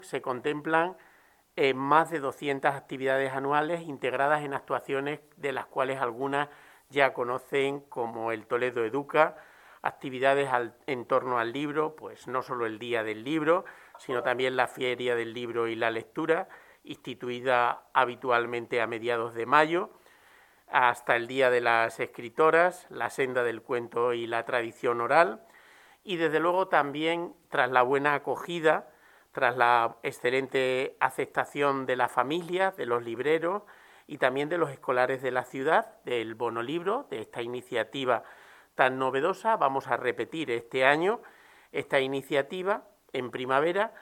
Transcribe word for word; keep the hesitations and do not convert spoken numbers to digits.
Se contemplan eh, más de doscientas actividades anuales integradas en actuaciones de las cuales algunas ya conocen, como el Toledo Educa, actividades al, en torno al libro, pues no solo el Día del Libro, sino también la Feria del Libro y la Lectura, instituida habitualmente a mediados de mayo, hasta el Día de las Escritoras, la Senda del Cuento y la Tradición Oral, y desde luego también, tras la buena acogida, tras la excelente aceptación de las familias, de los libreros y también de los escolares de la ciudad, del Bono Libro, de esta iniciativa tan novedosa, vamos a repetir este año esta iniciativa en primavera